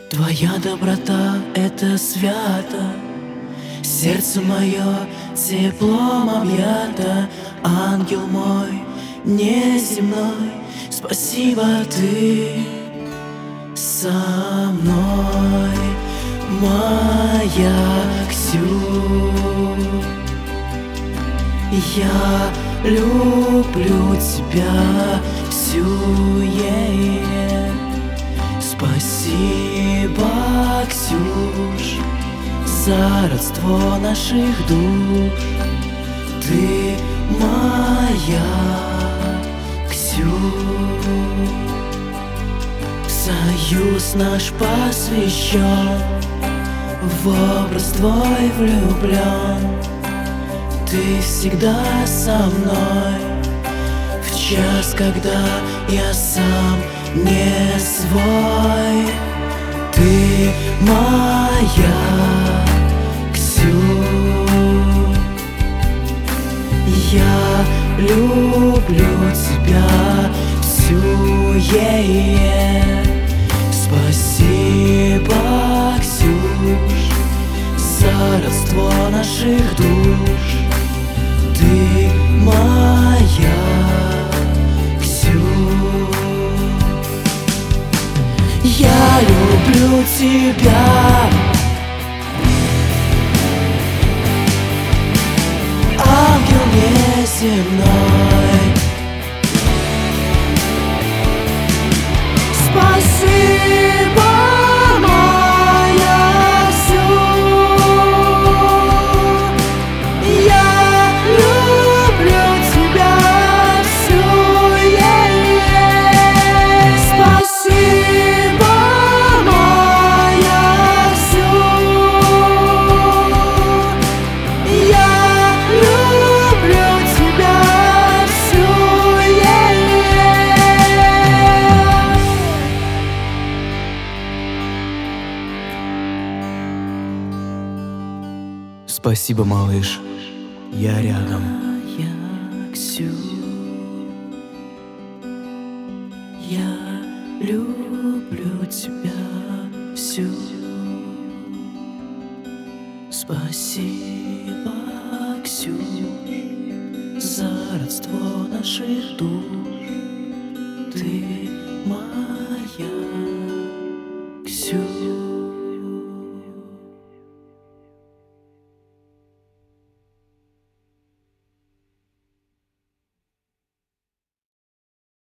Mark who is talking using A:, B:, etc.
A: Твоя доброта — это свято, сердце мое теплом объято. Ангел мой неземной, спасибо, ты со мной, моя Ксю. Я люблю тебя всю, Спасибо, Ксюш, за родство наших душ. Ты моя Ксю. Союз наш посвящен, в образ твой влюблен. Ты всегда со мной, в час, когда я сам не свой. Ты моя Ксю. Я люблю тебя всю, Спасибо, Ксюш, за родство наших душ. Ты моя Ксю. Я люблю тебя, ангел неземной. Спасибо, моя Ксю. Я люблю тебя всю, Спасибо, моя Ксю. Я люблю тебя всю,
B: Спасибо, малыш, я рядом.
A: Моя Ксю. Я люблю тебя всю. Спасибо, Ксю, за родство наших душ. Ты моя Ксю.